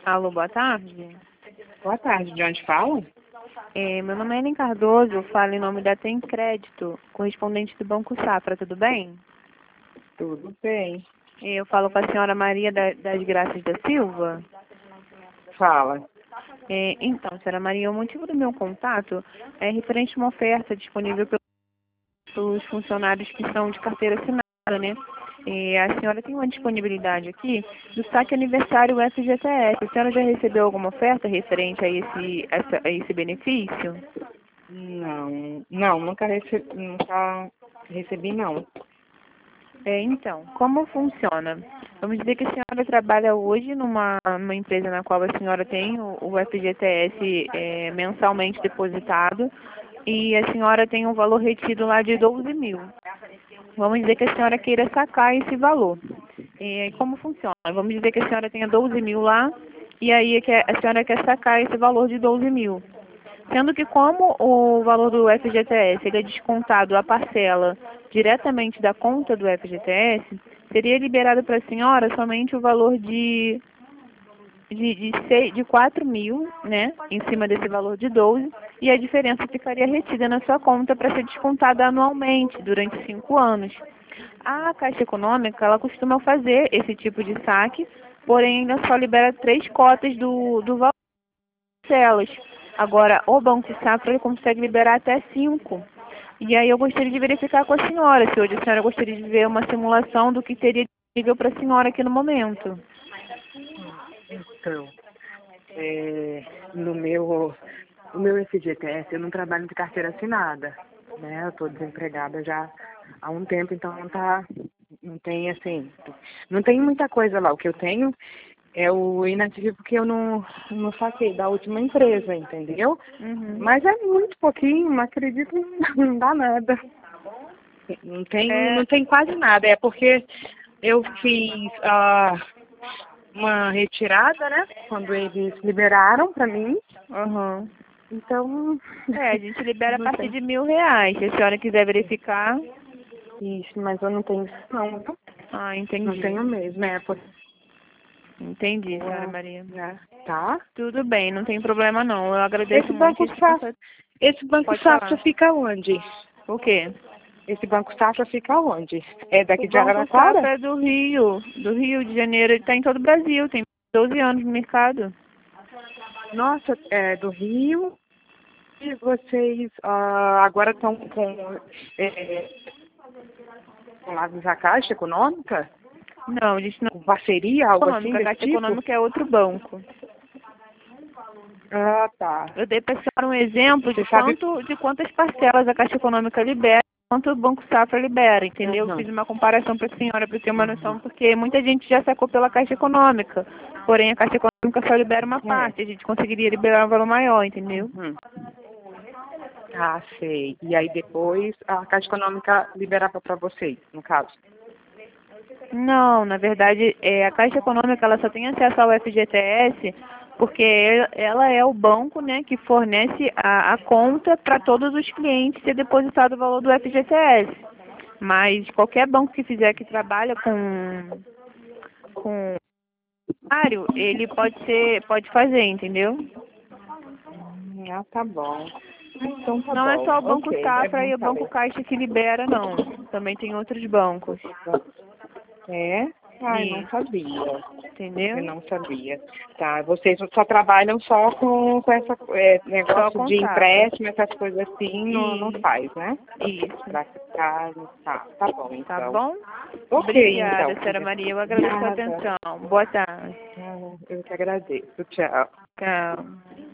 Alô, boa tarde. Boa tarde, de onde fala? Meu nome é Ellen Cardoso, eu falo em nome da Tem Crédito, correspondente do Banco Safra, tudo bem? Tudo bem. Eu falo com a senhora Maria das Graças da Silva. Fala. Então, senhora Maria, o motivo do meu contato é referente a uma oferta disponível pelos funcionários que são de carteira assinada, né? A senhora tem uma disponibilidade aqui do saque aniversário FGTS. A senhora já recebeu alguma oferta referente a esse benefício? Não, nunca recebi não. Então, como funciona? Vamos dizer que a senhora trabalha hoje numa empresa na qual a senhora tem o FGTS mensalmente depositado e a senhora tem um valor retido lá de 12 mil. Vamos dizer que a senhora queira sacar esse valor. Como funciona? Vamos dizer que a senhora tenha 12 mil lá e aí a senhora quer sacar esse valor de 12 mil. Sendo que como o valor do FGTS ele é descontado a parcela diretamente da conta do FGTS, seria liberado para a senhora somente o valor de 4 mil, né, em cima desse valor de 12, e a diferença ficaria retida na sua conta para ser descontada anualmente, durante 5 anos. A Caixa Econômica, ela costuma fazer esse tipo de saque, porém ainda só libera 3 cotas do valor delas. Agora, o Banco Safra ele consegue liberar até 5. E aí eu gostaria de verificar com a senhora, se hoje a senhora gostaria de ver uma simulação do que teria disponível para a senhora aqui no momento. Então, no meu FGTS eu não trabalho de carteira assinada, né? Eu estou desempregada já há um tempo, então não tem assim, não tem muita coisa lá. O que eu tenho é o inativo que eu não saquei da última empresa, entendeu? Uhum. Mas é muito pouquinho, não acredito, não dá nada. Não tem quase nada. É porque eu fiz uma retirada, né? Quando eles liberaram para mim. Uhum. Então. A gente libera a Não partir tem. de R$ 1.000. Se a senhora quiser verificar. Isso, mas eu não tenho isso não. Ah, Não entendi. tenho mesmo, Entendi, senhora Maria. Tá? Tudo bem, não tem problema não. Eu agradeço Esse muito. banco Pode Safra falar. fica onde? O quê? Esse banco Safra fica onde? É O daqui de Banco Araraquara? Safra é do Rio de Janeiro. Ele está em todo o Brasil, tem 12 anos no mercado. Nossa, é do Rio. E vocês agora estão com a Caixa Econômica? Não, a gente não Com parceria, é algo assim econômica. A desse Caixa tipo? Econômica é outro banco. Ah, tá. Eu dei para a senhora um exemplo Você sabe? de quantas parcelas a Caixa Econômica libera, quanto o Banco Safra libera, entendeu? Eu Uhum, fiz uma comparação para a senhora, para ter uma noção, uhum. porque muita gente já sacou pela Caixa Econômica, porém a Caixa Econômica só libera uma É. parte, a gente conseguiria liberar um valor maior, entendeu? Uhum. Ah, sei. E aí depois a Caixa Econômica liberava para vocês, no caso. Não, na verdade, a Caixa Econômica ela só tem acesso ao FGTS porque ela é o banco, né, que fornece a conta para todos os clientes ter depositado o valor do FGTS. Mas qualquer banco que fizer que trabalha com usuário, ele pode fazer, entendeu? Ah, tá bom. Então tá Não é bom. só o Banco Ok, é Safra bom e o Banco saber. Caixa que libera, não. Também tem outros bancos. É? Ah, eu não Isso, sabia. Eu entendeu? não sabia. Tá, vocês só trabalham só com essa Só negócio com de Safra. empréstimo, essas coisas assim, não Isso, faz, né? isso. Pra ficar, tá bom, Tá então. bom? Ok, Obrigada, então, senhora filha. Maria. Eu agradeço a Nada. atenção. Boa tarde. Eu que agradeço. Tchau. Tchau.